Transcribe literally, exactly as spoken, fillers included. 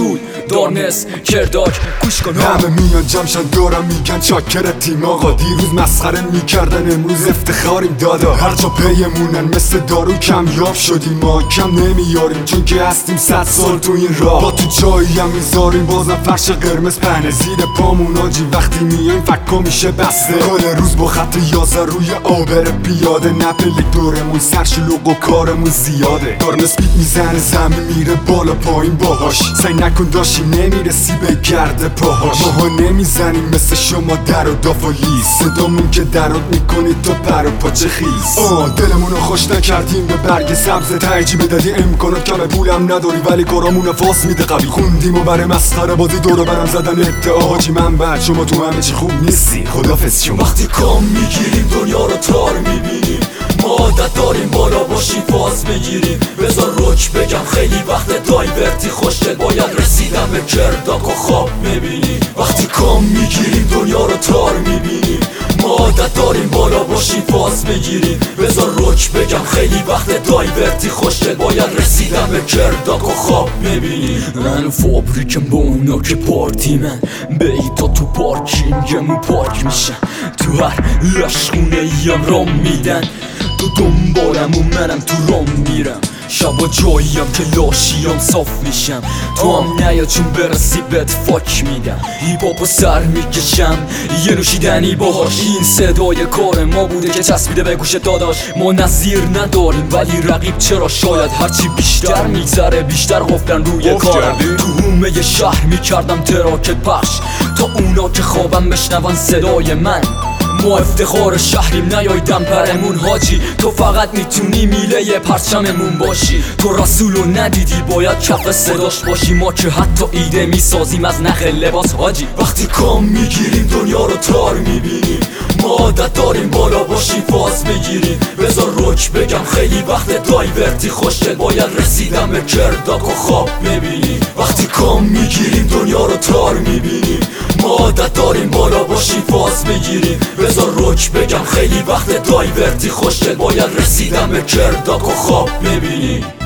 توی دارنس کرداک گوش کن. همه میان جمشن دارم میگن چاکر تیم آقا، دیروز مسخره میکردن امروز افتخاریم دادا. هر جا پیمونن مثل دارو کمیاب شدیم، ما کم نمیاریم چون که هستیم صد سال تو این راه. با تو جایی هم میذاریم بازم فرش قرمز پهنه زیر پامون آجی، وقتی میایم فکا میشه بسته. کل روز با خط یازده روی آبر پیاده، نپلک دورمون سرشلوق و کارمون زیاده. دارنس بیت میزنه زمین میره بالا پایین باهاش، سعی نکن داشی نمیرسی به گرد پاهاش. ماها نمیزنیم مثل شما در و داف و لیز، صدامون که درات میکنید تا پر و پاچه خیز. آه دلمونو خوش نکردیم به برگ سبز ترجیح دادی امکانات کمه پولم نداری ولی کارامون فاس میده قوی. خوندیم و برای مسخره بازی دورو برم زدن ادعا حاجی من بعد شما تو همه چی خوب نیستی خدافظ شما. وقتی کام میگیریم دنیا رو تار میبینیم، ما عادت داریم بالا باشیم فاز بگیریم. بذار روک بگم خیلی وقت دایورتی خوشگل باید رسیدن به کرداک و خواب میبینیم. وقتی کام میگیریم دنیا رو تار میبینیم، ما عادت داریم بالا باشیم فاز بگیریم. بذار روک بگم خیلی وقت دایورتی خوشگل باید رسیدن به کرداک و خواب میبینیم. من فابریکم با اونا که پارتی من بیتا تو پارکینگمون پارک میشن، تو هر لشخونه ایم رام میدن، تو دنبالم و منم تو رام میرم. شبا جاییم که لاشیم صاف میشم، تو هم نیا چون برسی بهت فاک میدم. هیپاپو سر میکشم یه نوشیدنی باهاش، این صدای کار ما بوده که چسبیده به گوش داداش. ما نظیر نداریم ولی رقیب چرا، شاید هرچی بیشتر میگذره بیشتر قفلن روی کارم. تو حومه شهر میکردم تراکت پخش تا اونا که خوابم بشنون صدای من. ما افتخار شهریم نیای دم پرمون حاجی، تو فقط میتونی میله پرچممون باشی. تو رسولو ندیدی باید کف صداش باشی، ما که حتی ایده میسازیم از نخ لباس حاجی. وقتی کام میگیریم دنیا رو تار میبینیم، ما عادت داریم بالا باشیم فاز بگیریم. بذار روک بگم خیلی وقت دایورتی خوشگل باید رسیدن به کرداک و خواب میبینیم. وقتی کام میگیریم دنیا رو تار میبینیم، ما عادت داریم بالا باشیم فاز بگیریم. بذار روک بگم خیلی وقت دایورتی خوشگل باید رسیدن به کرداک و خواب میبینیم.